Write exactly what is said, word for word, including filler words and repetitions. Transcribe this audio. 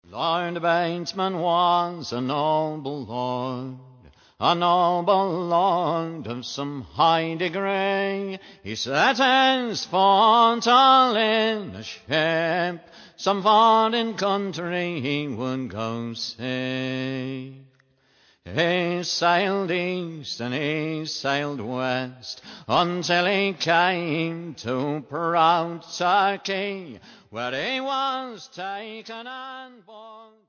Lord Batesman was a noble lord, a noble lord of some high degree. He set his foot all in a ship, some foreign country he would go see. He sailed east and he sailed west, until he came to proud Turkey, where he was taken and born.